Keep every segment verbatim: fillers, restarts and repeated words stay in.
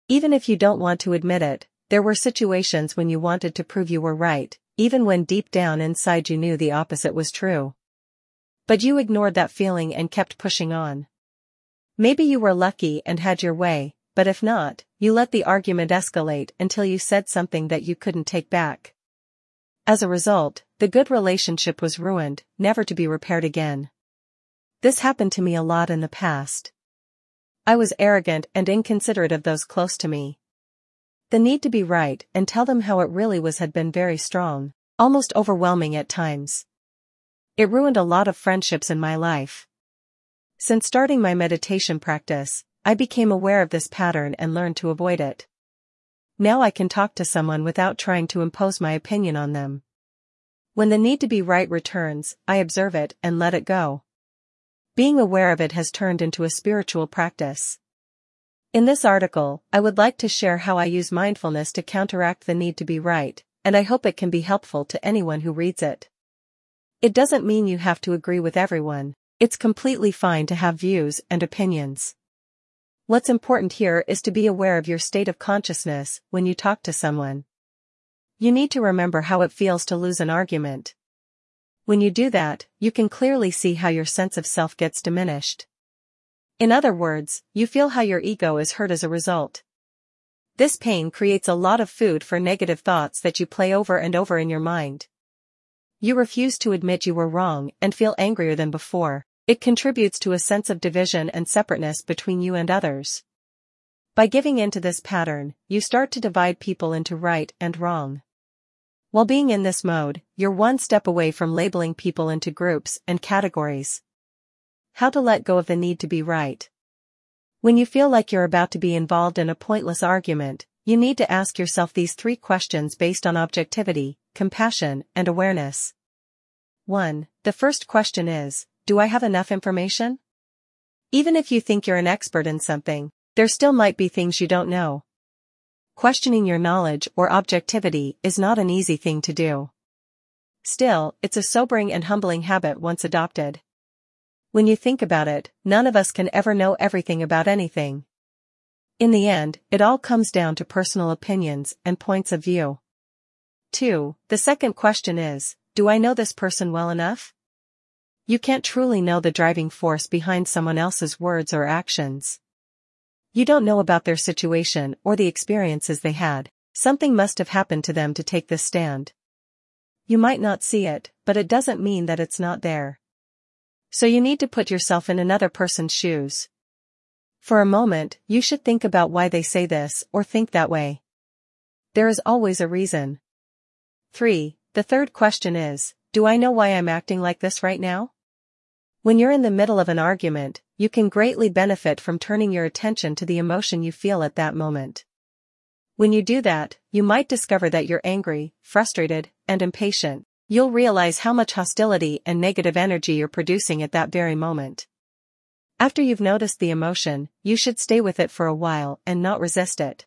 Even if you don't want to admit it, there were situations when you wanted to prove you were right, even when deep down inside you knew the opposite was true. But you ignored that feeling and kept pushing on. Maybe you were lucky and had your way, but if not, you let the argument escalate until you said something that you couldn't take back. As a result, the good relationship was ruined, never to be repaired again. This happened to me a lot in the past. I was arrogant and inconsiderate of those close to me. The need to be right and tell them how it really was had been very strong, almost overwhelming at times. It ruined a lot of friendships in my life. Since starting my meditation practice, I became aware of this pattern and learned to avoid it. Now I can talk to someone without trying to impose my opinion on them. When the need to be right returns, I observe it and let it go. Being aware of it has turned into a spiritual practice. In this article, I would like to share how I use mindfulness to counteract the need to be right, and I hope it can be helpful to anyone who reads it. It doesn't mean you have to agree with everyone. It's completely fine to have views and opinions. What's important here is to be aware of your state of consciousness when you talk to someone. You need to remember how it feels to lose an argument. When you do that, you can clearly see how your sense of self gets diminished. In other words, you feel how your ego is hurt as a result. This pain creates a lot of food for negative thoughts that you play over and over in your mind. You refuse to admit you were wrong and feel angrier than before. It contributes to a sense of division and separateness between you and others. By giving in to this pattern, you start to divide people into right and wrong. While being in this mode, you're one step away from labeling people into groups and categories. How to let go of the need to be right. When you feel like you're about to be involved in a pointless argument, you need to ask yourself these three questions based on objectivity, compassion, and awareness. one. The first question is, do I have enough information? Even if you think you're an expert in something, there still might be things you don't know. Questioning your knowledge or objectivity is not an easy thing to do. Still, it's a sobering and humbling habit once adopted. When you think about it, none of us can ever know everything about anything. In the end, it all comes down to personal opinions and points of view. two. The second question is, do I know this person well enough? You can't truly know the driving force behind someone else's words or actions. You don't know about their situation or the experiences they had. Something must have happened to them to take this stand. You might not see it, but it doesn't mean that it's not there. So you need to put yourself in another person's shoes. For a moment, you should think about why they say this or think that way. There is always a reason. three. The third question is, do I know why I'm acting like this right now? When you're in the middle of an argument, you can greatly benefit from turning your attention to the emotion you feel at that moment. When you do that, you might discover that you're angry, frustrated, and impatient. You'll realize how much hostility and negative energy you're producing at that very moment. After you've noticed the emotion, you should stay with it for a while and not resist it.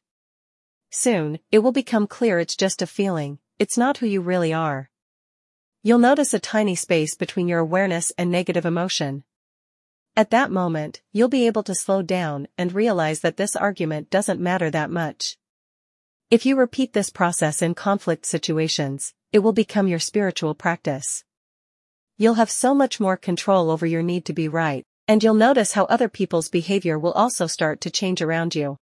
Soon, it will become clear it's just a feeling, it's not who you really are. You'll notice a tiny space between your awareness and negative emotion. At that moment, you'll be able to slow down and realize that this argument doesn't matter that much. If you repeat this process in conflict situations, it will become your spiritual practice. You'll have so much more control over your need to be right, and you'll notice how other people's behavior will also start to change around you.